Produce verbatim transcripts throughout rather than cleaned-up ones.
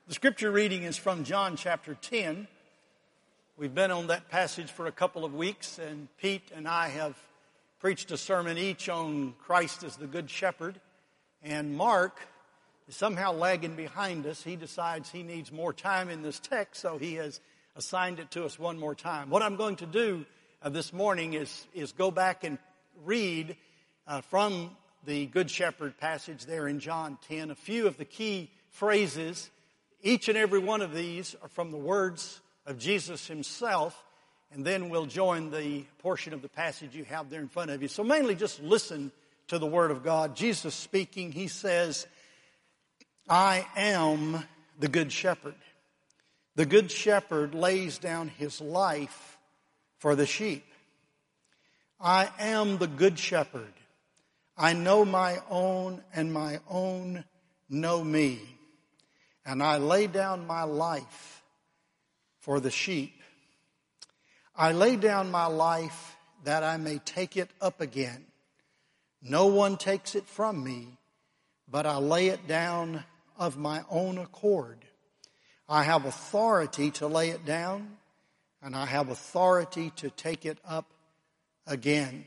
The scripture reading is from John chapter ten. We've been on that passage for a couple of weeks, and Pete and I have preached a sermon each on Christ as the Good Shepherd. And Mark is somehow lagging behind us. He decides he needs more time in this text, so he has assigned it to us one more time. What I'm going to do uh, this morning is, is go back and read uh, from the Good Shepherd passage there in John ten, a few of the key phrases. Each and every one of these are from the words of Jesus himself, and then we'll join the portion of the passage you have there in front of you. So mainly just listen to the Word of God. Jesus speaking, he says, I am the Good Shepherd. The Good Shepherd lays down his life for the sheep. I am the Good Shepherd. I know my own, and my own know me. And I lay down my life for the sheep. I lay down my life that I may take it up again. No one takes it from me, but I lay it down of my own accord. I have authority to lay it down, and I have authority to take it up again.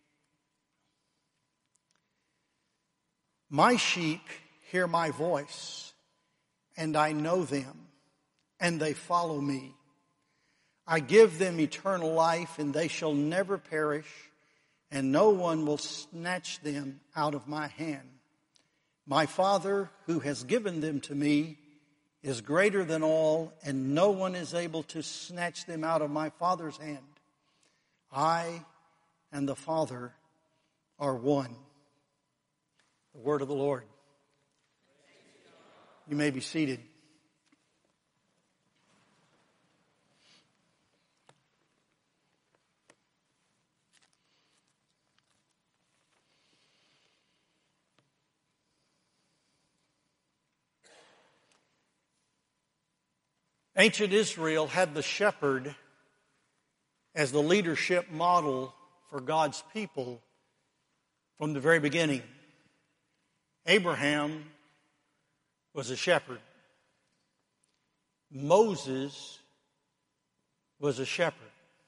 My sheep hear my voice, and I know them, and they follow me. I give them eternal life, and they shall never perish, and no one will snatch them out of my hand. My Father, who has given them to me, is greater than all, and no one is able to snatch them out of my Father's hand. I and the Father are one. The word of the Lord. You may be seated. Ancient Israel had the shepherd as the leadership model for God's people from the very beginning. Abraham was a shepherd. Moses was a shepherd.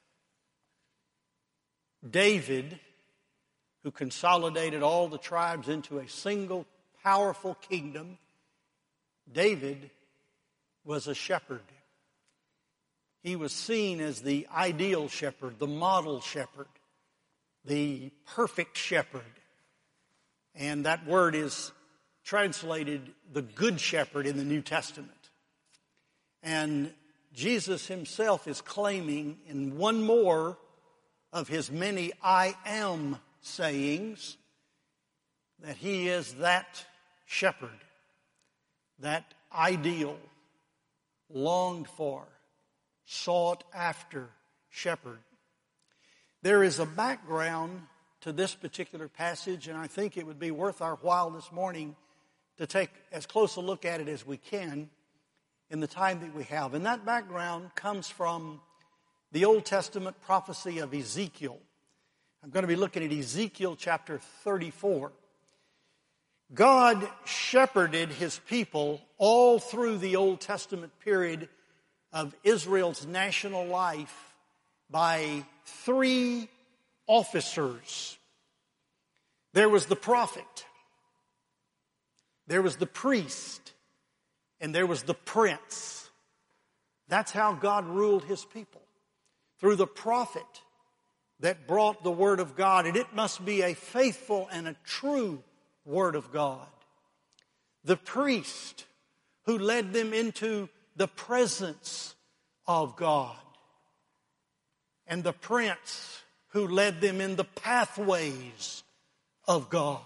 David, who consolidated all the tribes into a single powerful kingdom, David was a shepherd. He was seen as the ideal shepherd, the model shepherd, the perfect shepherd. And that word is translated the Good Shepherd in the New Testament. And Jesus himself is claiming in one more of his many I am sayings that he is that shepherd, that ideal, longed for, sought after shepherd. There is a background to this particular passage, and I think it would be worth our while this morning to take as close a look at it as we can in the time that we have. And that background comes from the Old Testament prophecy of Ezekiel. I'm going to be looking at Ezekiel chapter thirty-four. God shepherded his people all through the Old Testament period of Israel's national life by three officers. There was the prophet, there was the priest, and there was the prince. That's how God ruled his people. Through the prophet that brought the word of God, and it must be a faithful and a true word of God. The priest who led them into the presence of God. And the prince who led them in the pathways of God.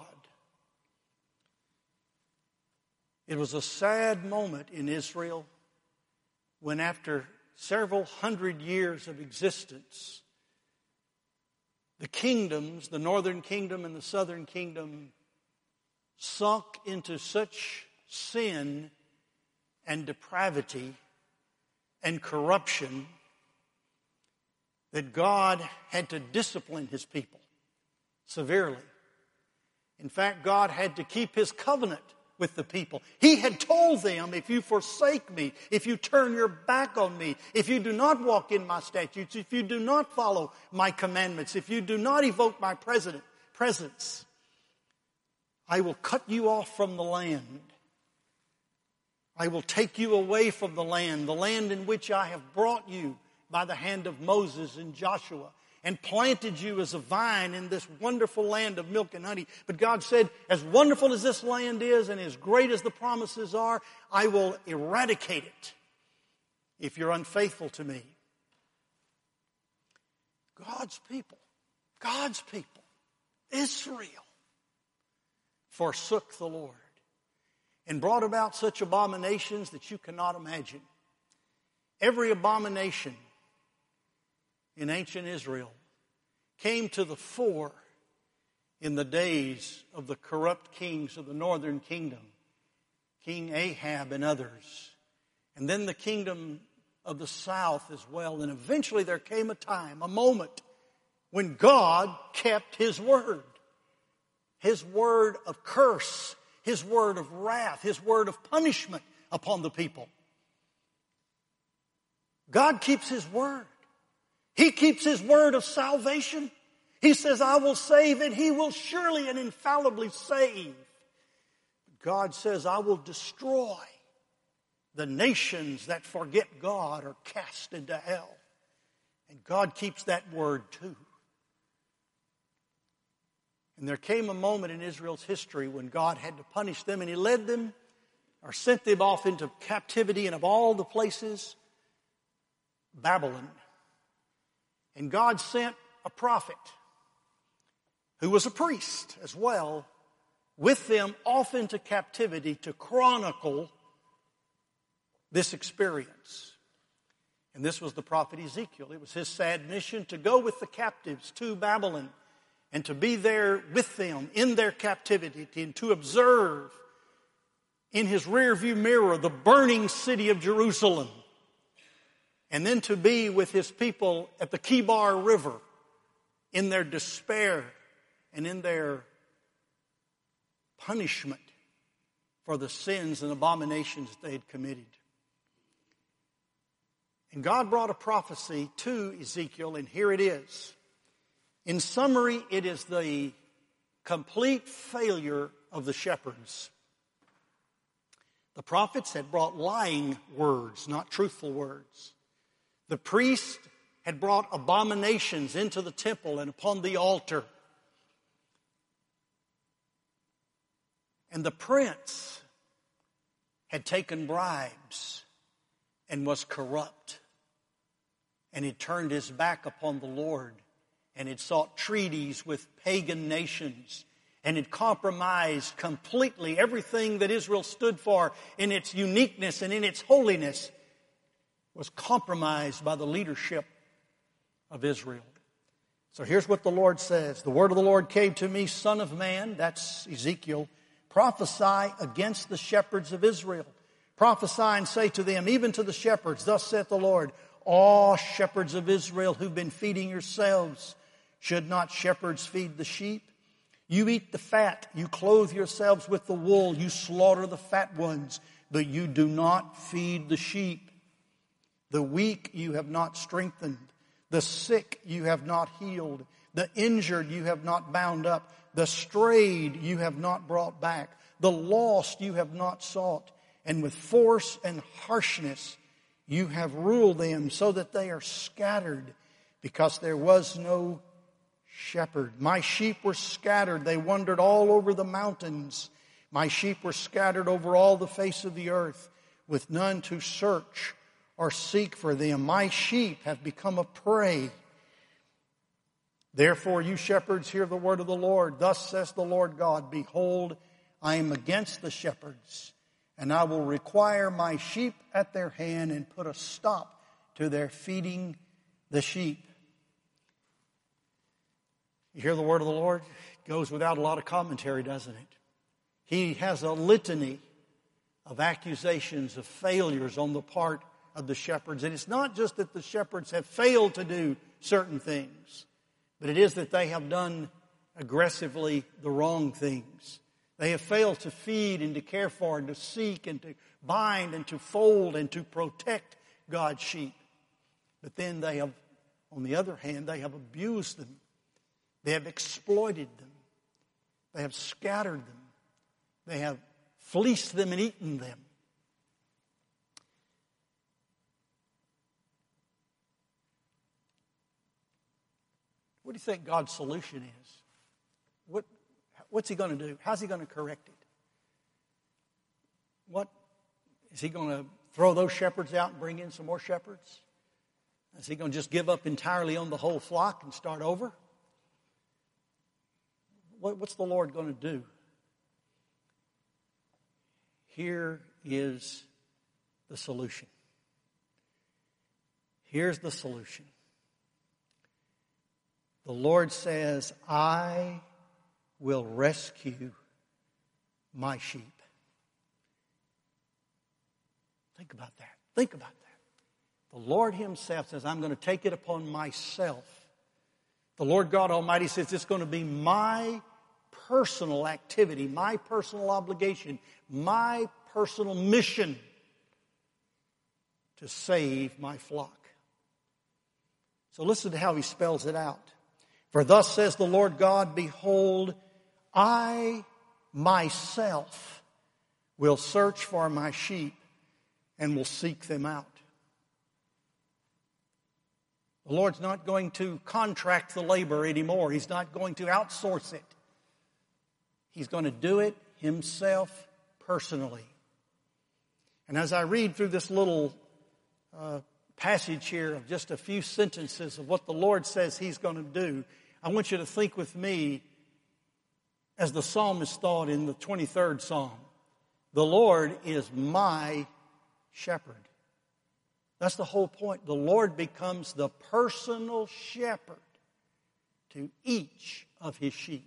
It was a sad moment in Israel when after several hundred years of existence, the kingdoms, the northern kingdom and the southern kingdom, sunk into such sin and depravity and corruption that God had to discipline his people severely. In fact, God had to keep his covenant with the people. He had told them, if you forsake me, if you turn your back on me, if you do not walk in my statutes, if you do not follow my commandments, if you do not evoke my president, presence, I will cut you off from the land. I will take you away from the land, the land in which I have brought you by the hand of Moses and Joshua, and planted you as a vine in this wonderful land of milk and honey. But God said, as wonderful as this land is and as great as the promises are, I will eradicate it if you're unfaithful to me. God's people, God's people, Israel, forsook the Lord and brought about such abominations that you cannot imagine. Every abomination in ancient Israel came to the fore in the days of the corrupt kings of the northern kingdom, King Ahab and others, and then the kingdom of the south as well. And eventually there came a time, a moment, when God kept His word. His word of curse, His word of wrath, His word of punishment upon the people. God keeps His word. He keeps His word of salvation. He says, I will save, and He will surely and infallibly save. God says, I will destroy. The nations that forget God are cast into hell. And God keeps that word too. And there came a moment in Israel's history when God had to punish them, and He led them or sent them off into captivity, and of all the places, Babylon. And God sent a prophet who was a priest as well with them off into captivity to chronicle this experience. And this was the prophet Ezekiel. It was his sad mission to go with the captives to Babylon and to be there with them in their captivity and to observe in his rearview mirror the burning city of Jerusalem. And then to be with his people at the Kibar River in their despair and in their punishment for the sins and abominations they had committed. And God brought a prophecy to Ezekiel, and here it is. In summary, it is the complete failure of the shepherds. The prophets had brought lying words, not truthful words. The priest had brought abominations into the temple and upon the altar. And the prince had taken bribes and was corrupt. And he turned his back upon the Lord and had sought treaties with pagan nations and had compromised completely everything that Israel stood for in its uniqueness and in its holiness was compromised by the leadership of Israel. So here's what the Lord says. The word of the Lord came to me, Son of man, that's Ezekiel, prophesy against the shepherds of Israel. Prophesy and say to them, even to the shepherds, thus saith the Lord, all shepherds of Israel who've been feeding yourselves, should not shepherds feed the sheep? You eat the fat, you clothe yourselves with the wool, you slaughter the fat ones, but you do not feed the sheep. The weak you have not strengthened, the sick you have not healed, the injured you have not bound up, the strayed you have not brought back, the lost you have not sought, and with force and harshness you have ruled them so that they are scattered because there was no shepherd. My sheep were scattered. They wandered all over the mountains. My sheep were scattered over all the face of the earth with none to search or seek for them. My sheep have become a prey. Therefore, you shepherds, hear the word of the Lord. Thus says the Lord God, behold, I am against the shepherds, and I will require my sheep at their hand and put a stop to their feeding the sheep. You hear the word of the Lord? It goes without a lot of commentary, doesn't it? He has a litany of accusations of failures on the part of the shepherds. And it's not just that the shepherds have failed to do certain things, but it is that they have done aggressively the wrong things. They have failed to feed and to care for and to seek and to bind and to fold and to protect God's sheep. But then they have, on the other hand, they have abused them. They have exploited them. They have scattered them. They have fleeced them and eaten them. What do you think God's solution is? What, what's He going to do? How's He going to correct it? What, is He going to throw those shepherds out and bring in some more shepherds? Is He going to just give up entirely on the whole flock and start over? What, what's the Lord going to do? Here is the solution. Here's the solution. The Lord says, I will rescue my sheep. Think about that. Think about that. The Lord Himself says, I'm going to take it upon myself. The Lord God Almighty says it's going to be my personal activity, my personal obligation, my personal mission to save my flock. So listen to how He spells it out. For thus says the Lord God, behold, I myself will search for my sheep and will seek them out. The Lord's not going to contract the labor anymore. He's not going to outsource it. He's going to do it Himself personally. And as I read through this little uh, passage here of just a few sentences of what the Lord says He's going to do, I want you to think with me as the psalmist thought in the twenty-third Psalm. The Lord is my shepherd. That's the whole point. The Lord becomes the personal shepherd to each of His sheep.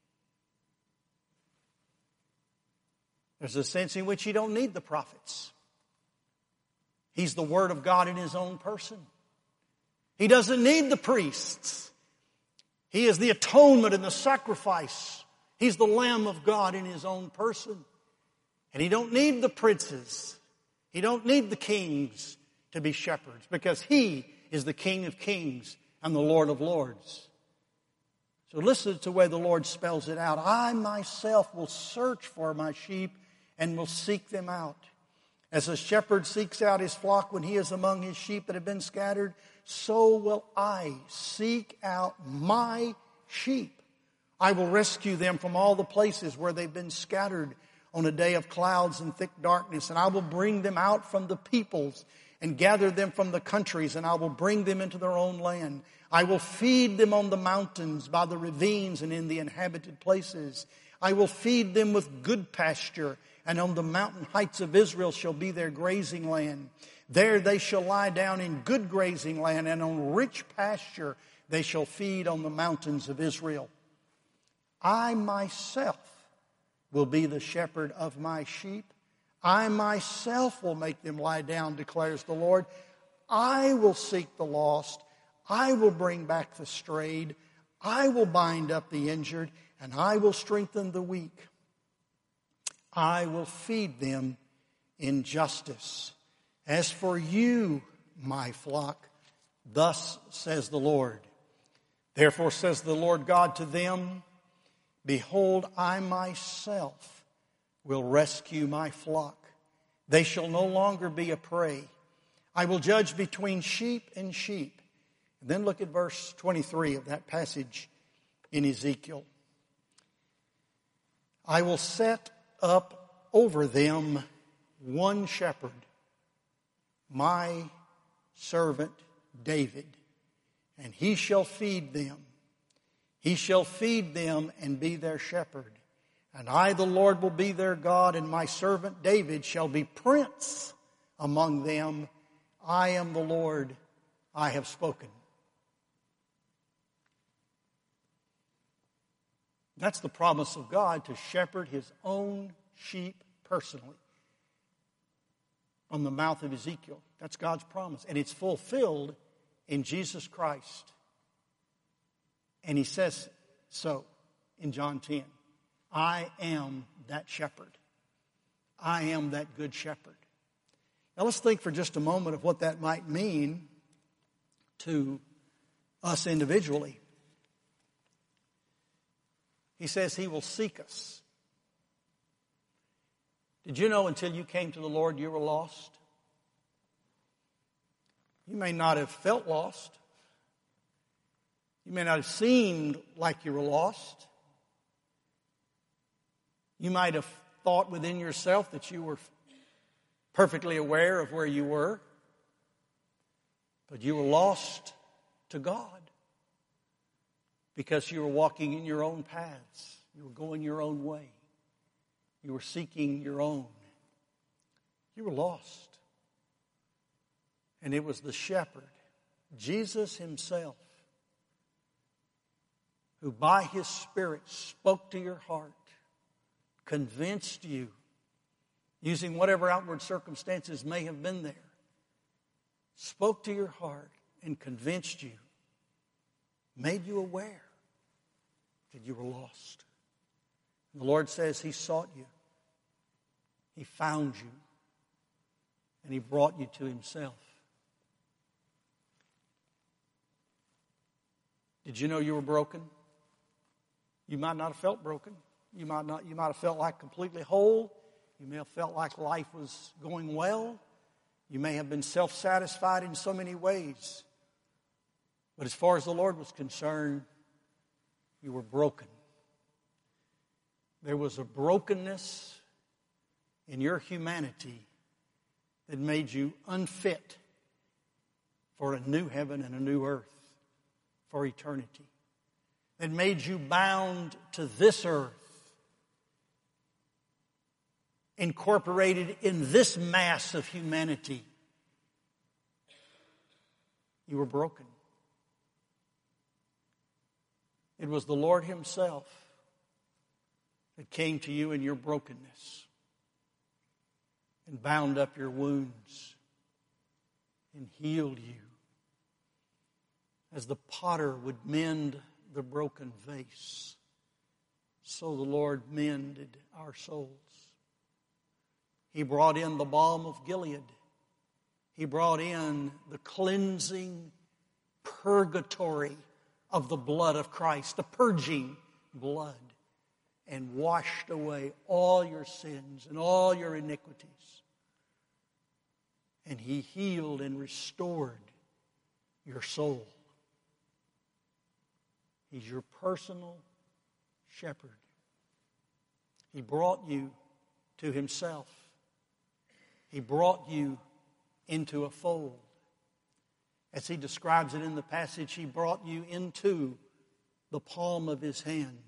There's a sense in which you don't need the prophets. He's the Word of God in His own person. He doesn't need the priests. He is the atonement and the sacrifice. He's the Lamb of God in His own person. And He don't need the princes. He don't need the kings to be shepherds, because He is the King of kings and the Lord of lords. So listen to the way the Lord spells it out. I myself will search for my sheep and will seek them out. As a shepherd seeks out his flock when he is among his sheep that have been scattered, so will I seek out my sheep. I will rescue them from all the places where they've been scattered on a day of clouds and thick darkness. And I will bring them out from the peoples and gather them from the countries, and I will bring them into their own land. I will feed them on the mountains, by the ravines, and in the inhabited places. I will feed them with good pasture, and on the mountain heights of Israel shall be their grazing land. There they shall lie down in good grazing land, and on rich pasture they shall feed on the mountains of Israel. I myself will be the shepherd of my sheep. I myself will make them lie down, declares the Lord. I will seek the lost. I will bring back the strayed. I will bind up the injured, and I will strengthen the weak. I will feed them in justice. As for you, my flock, thus says the Lord. Therefore says the Lord God to them, behold, I myself will rescue my flock. They shall no longer be a prey. I will judge between sheep and sheep. And then look at verse twenty-three of that passage in Ezekiel. I will set up over them one shepherd, my servant David, and he shall feed them. He shall feed them and be their shepherd. And I, the Lord, will be their God, and my servant David shall be prince among them. I am the Lord, I have spoken. That's the promise of God, to shepherd His own sheep personally. On the mouth of Ezekiel. That's God's promise. And it's fulfilled in Jesus Christ. And He says so in John ten. I am that shepherd. I am that good shepherd. Now let's think for just a moment of what that might mean to us individually. He says he will seek us. Did you know until you came to the Lord you were lost? You may not have felt lost. You may not have seemed like you were lost. You might have thought within yourself that you were perfectly aware of where you were. But you were lost to God because you were walking in your own paths. You were going your own way. You were seeking your own. You were lost. And it was the shepherd, Jesus himself, who by his Spirit spoke to your heart, convinced you, using whatever outward circumstances may have been there, spoke to your heart and convinced you, made you aware that you were lost. And the Lord says he sought you. He found you. And he brought you to himself. Did you know you were broken? You might not have felt broken. You might not, you might have felt like completely whole. You may have felt like life was going well. You may have been self-satisfied in so many ways. But as far as the Lord was concerned, you were broken. There was a brokenness in your humanity that made you unfit for a new heaven and a new earth, for eternity. That made you bound to this earth, incorporated in this mass of humanity. You were broken. It was the Lord himself that came to you in your brokenness and bound up your wounds and healed you. As the potter would mend the broken vase, so the Lord mended our souls. He brought in the balm of Gilead. He brought in the cleansing purgatory of the blood of Christ, the purging blood, and washed away all your sins and all your iniquities. And he healed and restored your soul. He's your personal shepherd. He brought you to himself. He brought you into a fold. As he describes it in the passage, he brought you into the palm of his hand,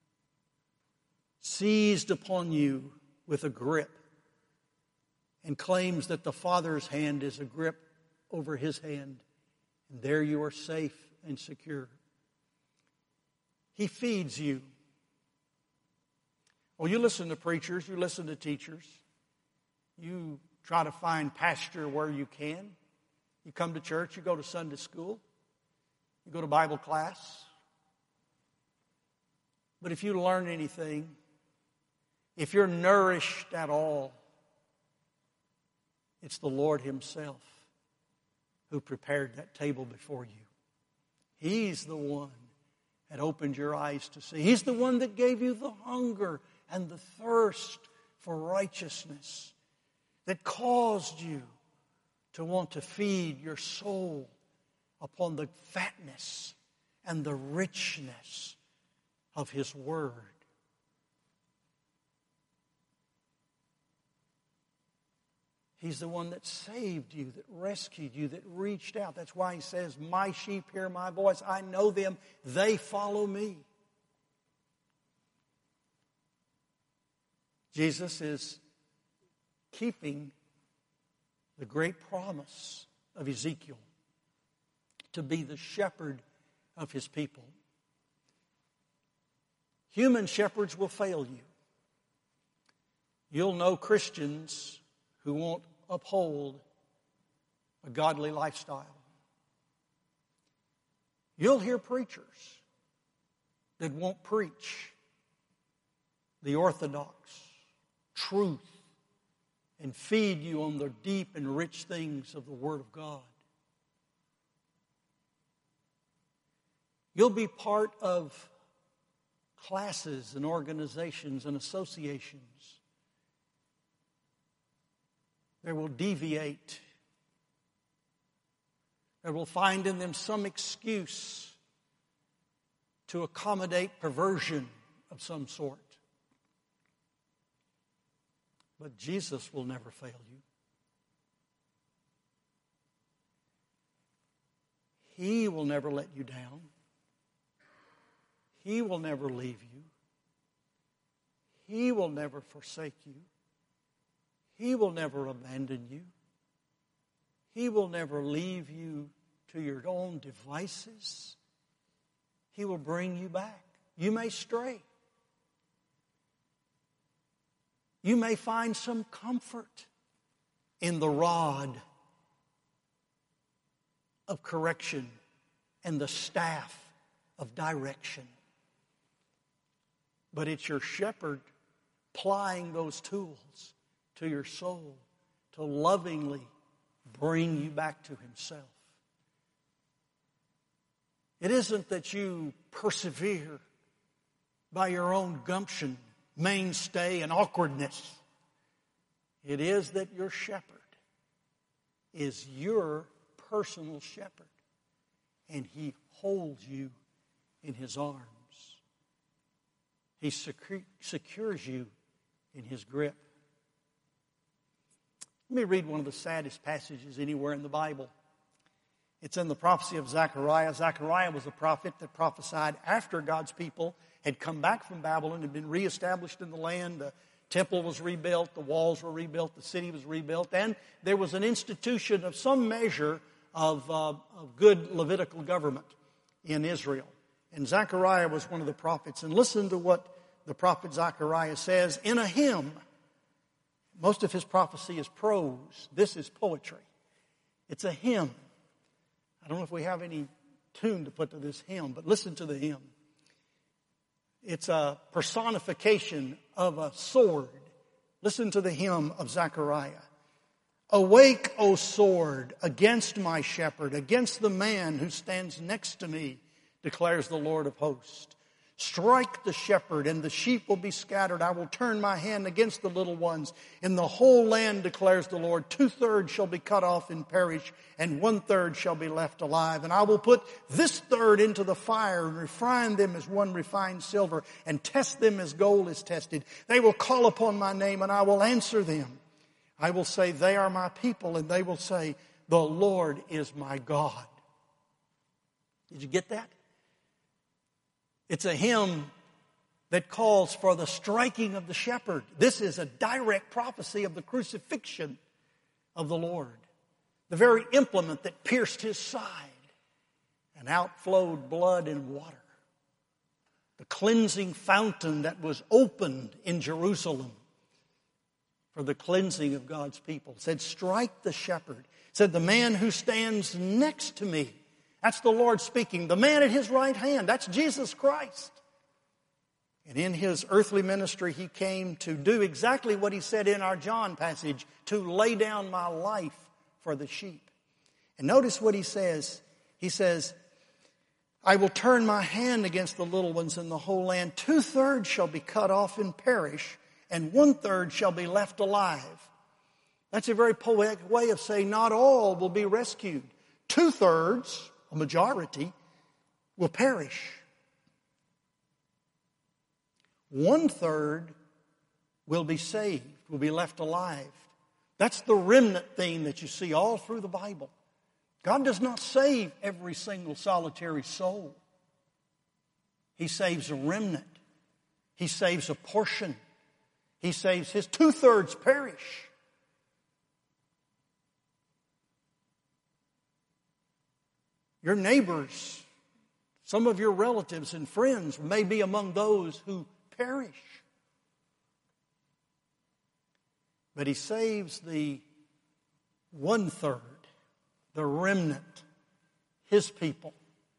seized upon you with a grip, and claims that the Father's hand is a grip over his hand. And there you are safe and secure. He feeds you. Well, you listen to preachers, you listen to teachers. You try to find pasture where you can. You come to church, you go to Sunday school, you go to Bible class. But if you learn anything, if you're nourished at all, it's the Lord himself who prepared that table before you. He's the one that opened your eyes to see. He's the one that gave you the hunger and the thirst for righteousness, that caused you to want to feed your soul upon the fatness and the richness of his word. He's the one that saved you, that rescued you, that reached out. That's why he says, my sheep hear my voice. I know them. They follow me. Jesus is keeping the great promise of Ezekiel to be the shepherd of his people. Human shepherds will fail you. You'll know Christians who won't uphold a godly lifestyle. You'll hear preachers that won't preach the orthodox, truth and feed you on the deep and rich things of the Word of God. You'll be part of classes and organizations and associations that will deviate, that will find in them some excuse to accommodate perversion of some sort. But Jesus will never fail you. He will never let you down. He will never leave you. He will never forsake you. He will never abandon you. He will never leave you to your own devices. He will bring you back. You may stray. You may find some comfort in the rod of correction and the staff of direction. But it's your shepherd plying those tools to your soul to lovingly bring you back to himself. It isn't that you persevere by your own gumption, mainstay, and awkwardness. It is that your shepherd is your personal shepherd, and he holds you in his arms. He secu- secures you in his grip. Let me read one of the saddest passages anywhere in the Bible. It's in the prophecy of Zechariah. Zechariah was a prophet that prophesied after God's people had come back from Babylon, had been reestablished in the land. The temple was rebuilt, the walls were rebuilt, the city was rebuilt, and there was an institution of some measure of, uh, of good Levitical government in Israel. And Zechariah was one of the prophets. And listen to what the prophet Zechariah says in a hymn. Most of his prophecy is prose. This is poetry. It's a hymn. I don't know if we have any tune to put to this hymn, but listen to the hymn. It's a personification of a sword. Listen to the hymn of Zechariah. Awake, O sword, against my shepherd, against the man who stands next to me, declares the Lord of hosts. Strike the shepherd, and the sheep will be scattered. I will turn my hand against the little ones. In the whole land, declares the Lord, two-thirds shall be cut off and perish, and one-third shall be left alive. And I will put this third into the fire, and refine them as one refines silver, and test them as gold is tested. They will call upon my name, and I will answer them. I will say, they are my people, and they will say, the Lord is my God. Did you get that? It's a hymn that calls for the striking of the shepherd. This is a direct prophecy of the crucifixion of the Lord. The very implement that pierced his side and outflowed blood and water. The cleansing fountain that was opened in Jerusalem for the cleansing of God's people. It said, strike the shepherd. It said, the man who stands next to me. That's the Lord speaking. The man at his right hand, that's Jesus Christ. And in his earthly ministry, he came to do exactly what he said in our John passage, to lay down my life for the sheep. And notice what he says. He says, I will turn my hand against the little ones in the whole land. Two-thirds shall be cut off and perish, and one-third shall be left alive. That's a very poetic way of saying not all will be rescued. Two-thirds, a majority, will perish. One-third will be saved, will be left alive. That's the remnant theme that you see all through the Bible. God does not save every single solitary soul. He saves a remnant. He saves a portion. He saves his two-thirds perish. Your neighbors, some of your relatives and friends may be among those who perish. But he saves the one-third, the remnant, his people.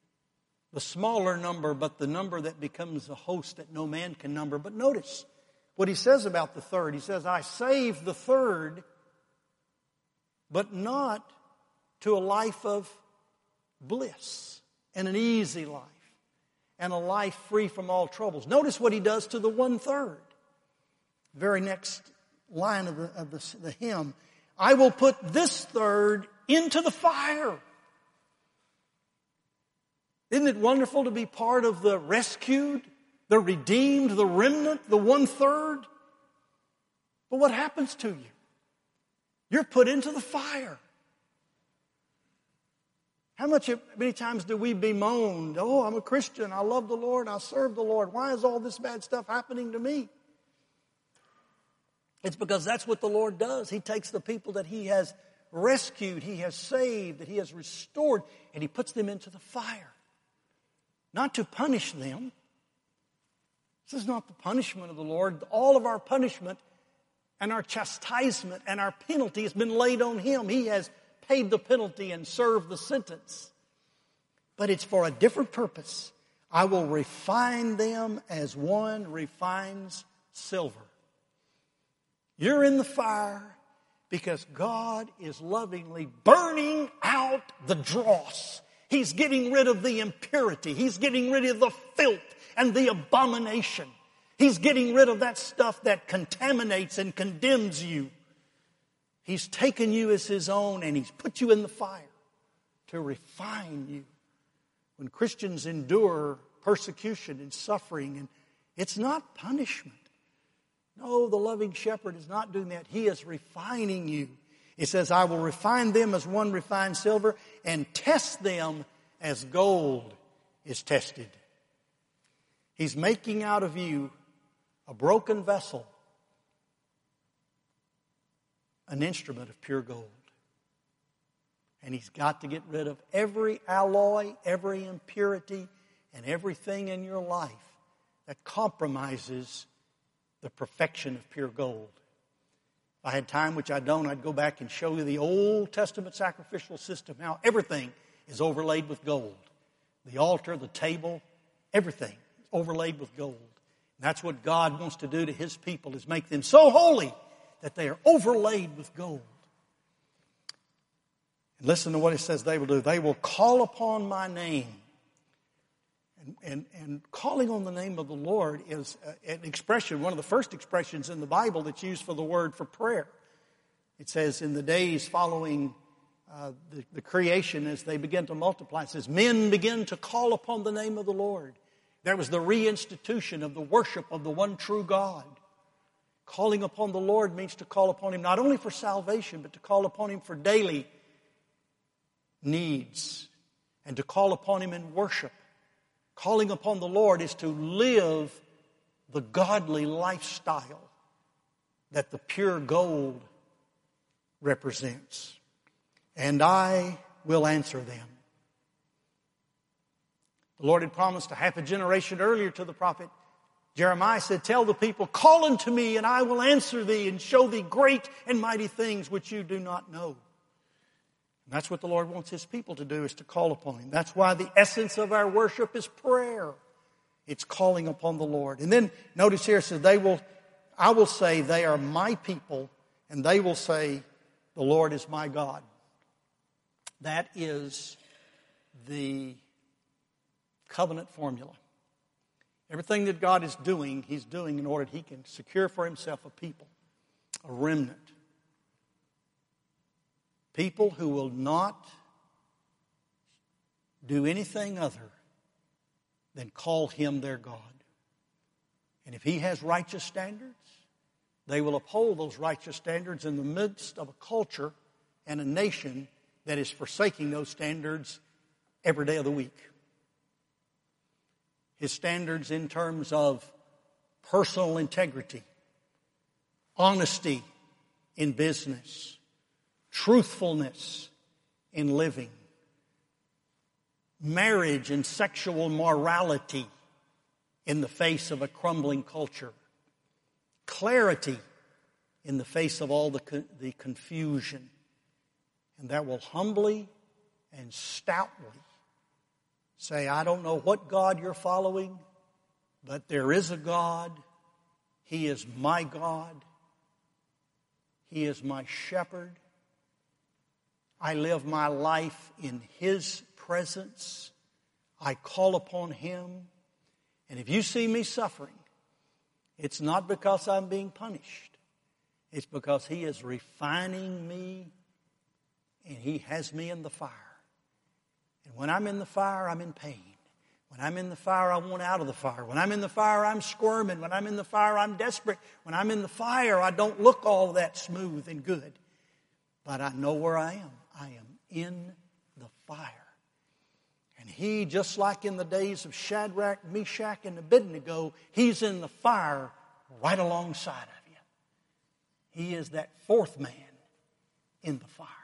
The smaller number, but the number that becomes a host that no man can number. But notice, what he says about the third. He says, I saved the third, but not to a life of bliss and an easy life and a life free from all troubles. Notice what he does to the one-third. Very next line of the, of the, the hymn. I will put this third into the fire. Isn't it wonderful to be part of the rescued, the redeemed, the remnant, the one-third? But what happens to you? You're put into the fire. How much, many times do we bemoan, oh, I'm a Christian, I love the Lord, I serve the Lord. Why is all this bad stuff happening to me? It's because that's what the Lord does. He takes the people that He has rescued, He has saved, that He has restored, and He puts them into the fire. Not to punish them. This is not the punishment of the Lord. All of our punishment and our chastisement and our penalty has been laid on Him. He has paid the penalty and served the sentence. But it's for a different purpose. I will refine them as one refines silver. You're in the fire because God is lovingly burning out the dross. He's getting rid of the impurity. He's getting rid of the filth and the abomination. He's getting rid of that stuff that contaminates and condemns you. He's taken you as His own and He's put you in the fire to refine you. When Christians endure persecution and suffering, and it's not punishment. No, the loving shepherd is not doing that. He is refining you. It says, I will refine them as one refines silver and test them as gold is tested. He's making out of you a broken vessel, an instrument of pure gold. And He's got to get rid of every alloy, every impurity, and everything in your life that compromises the perfection of pure gold. If I had time, which I don't, I'd go back and show you the Old Testament sacrificial system, how everything is overlaid with gold. The altar, the table, everything is overlaid with gold. And that's what God wants to do to His people, is make them so holy that they are overlaid with gold. And listen to what it says they will do. They will call upon my name. And, and, and calling on the name of the Lord is an expression, one of the first expressions in the Bible that's used for the word for prayer. It says in the days following uh, the, the creation, as they begin to multiply, it says, men begin to call upon the name of the Lord. There was the reinstitution of the worship of the one true God. Calling upon the Lord means to call upon Him not only for salvation, but to call upon Him for daily needs and to call upon Him in worship. Calling upon the Lord is to live the godly lifestyle that the pure gold represents. And I will answer them. The Lord had promised a half a generation earlier to the prophet Jeremiah, said, tell the people, call unto me and I will answer thee and show thee great and mighty things which you do not know. And that's what the Lord wants His people to do, is to call upon Him. That's why the essence of our worship is prayer. It's calling upon the Lord. And then notice here it says, they will, I will say they are my people, and they will say, the Lord is my God. That is the covenant formula. Everything that God is doing, He's doing in order that He can secure for Himself a people, a remnant. People who will not do anything other than call Him their God. And if He has righteous standards, they will uphold those righteous standards in the midst of a culture and a nation that is forsaking those standards every day of the week. His standards in terms of personal integrity, honesty in business, truthfulness in living, marriage and sexual morality in the face of a crumbling culture, clarity in the face of all the, co- the confusion, and that will humbly and stoutly say, I don't know what God you're following, but there is a God. He is my God. He is my shepherd. I live my life in His presence. I call upon Him. And if you see me suffering, it's not because I'm being punished. It's because He is refining me and He has me in the fire. And when I'm in the fire, I'm in pain. When I'm in the fire, I want out of the fire. When I'm in the fire, I'm squirming. When I'm in the fire, I'm desperate. When I'm in the fire, I don't look all that smooth and good. But I know where I am. I am in the fire. And He, just like in the days of Shadrach, Meshach, and Abednego, He's in the fire right alongside of you. He is that fourth man in the fire.